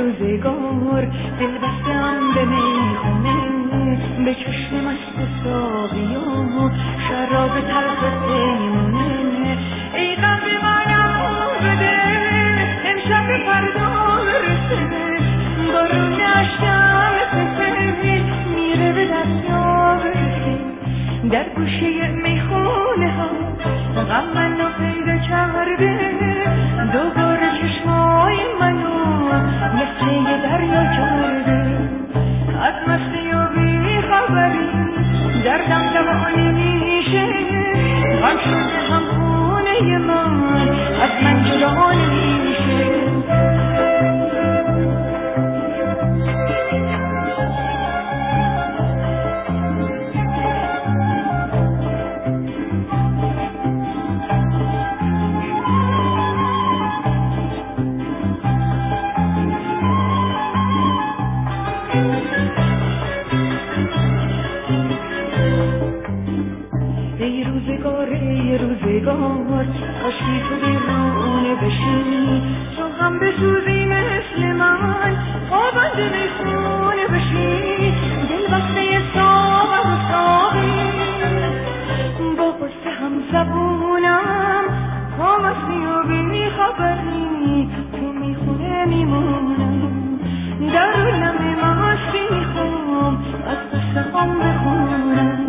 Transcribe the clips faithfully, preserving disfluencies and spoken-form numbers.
روزگار دل بستم به میخونه، به چشم مست ساقی و شراب تلخ پیمونه. ای قلب منم بده امشب به فردا برسه، بارون اشکم سفید میره به دستیا برسه. در گوشه میخونه ها غم منو پیدا کرده، دوباره چشمای منو مثل یه دریا کرده. از مستی و بی خبری دردم دوانه میشه، غم شده هم خونه من از من جدا نمیشه. ای روزگار ای روزگار کاشکی تو بیرونه بشی، تو هم بسوزی مثل من پابند میخونه بشی. دل بسته ساغر و ساقی با قصه هم زبونم، تا مستی و بی خبری تو میخونه میمونم. در نمی مستی میخوام از قصه هم بخونم.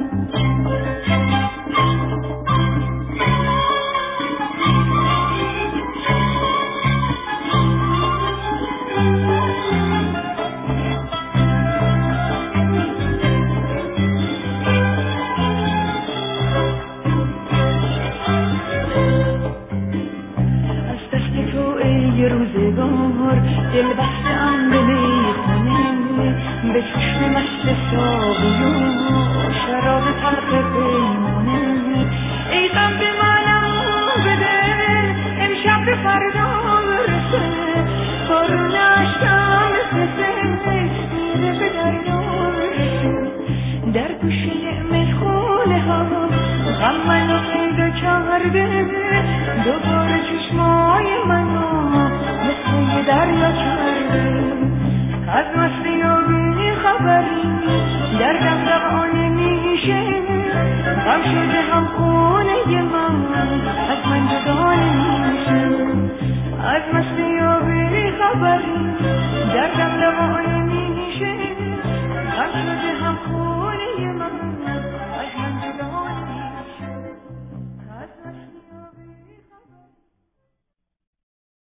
روزگار دل بستم به میخونه، به چشم مست ساقی و شراب تلخ پیمونه. ای قلب منم بده امشب به فردا برسه، بارون اشکم سفید میره به دریا برسه. در گوشه میخونه ها غم منو پیدا کرده، دوباره چشمای منو مثل یه دریا کرده. از مستی و بی خبری دردم روانه میشه، غم شده هم خونه من از من جدا نمیشه. از مستی و بی خبری